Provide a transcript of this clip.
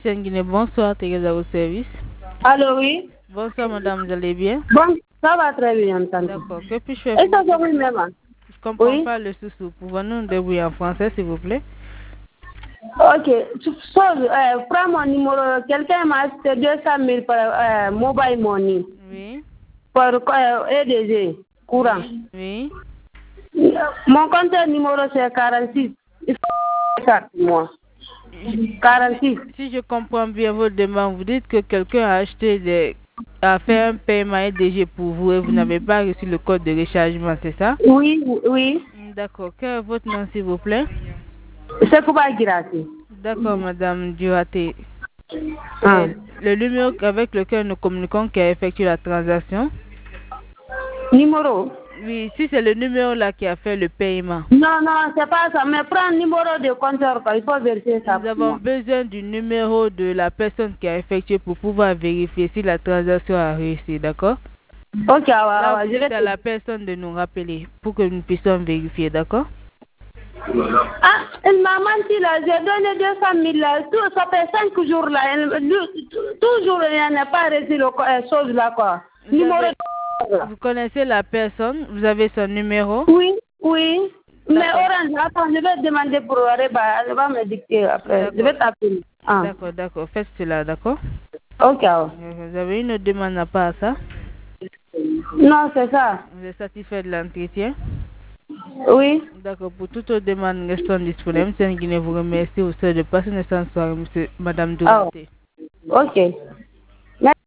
Guinée, bonsoir, Teresa au service. Allô, oui. Bonsoir, madame, vous allez bien? Bon, ça va très bien, tante. D'accord, que puis-je faire Et pour ça, vous? oui, même. Je comprends Oui. pas le sous-sous. Pouvons-nous nous débrouiller en français, s'il vous plaît? Ok. Prends mon numéro. Quelqu'un m'a acheté 200 000 par mobile money. Oui. Pour EDG, courant. Oui. Mon compte numéro, c'est 46. Il faut ça, moi. 46. Si je comprends bien votre demande, vous dites que quelqu'un a fait un paiement EDG pour vous et vous n'avez pas reçu le code de rechargement, c'est ça? Oui, oui. D'accord. Quel est votre nom, s'il vous plaît? C'est pour pas Girati. D'accord, madame Duraté. Ah. Le numéro avec lequel nous communiquons qui a effectué la transaction? Numéro? Oui, si c'est le numéro là qui a fait le paiement. Non, non, c'est pas ça. Mais prends le numéro de compteur, il faut vérifier ça. Nous avons besoin du numéro de la personne qui a effectué pour pouvoir vérifier si la transaction a réussi, d'accord? Ok, Là, je vais c'est à la personne de nous rappeler pour que nous puissions vérifier, d'accord? Ah, elle m'a menti là, j'ai donné 200 000 là, tout, ça fait 5 jours là, toujours elle n'a pas reçu le chose là quoi. Vous connaissez la personne, vous avez son numéro? Oui, oui. Mais Orange, attends, je vais demander pour Reba, elle va me dicter après, je vais t'appeler. Ah. D'accord, d'accord, faites cela, d'accord? Ok. Vous avez une demande à part ça? Non, c'est ça. Vous êtes satisfait de l'entretien? Oui. D'accord, pour toute autre demande, restons disponibles. M. Guinée vous remercie au sein de passer une soirée, madame Dorothée. Ok.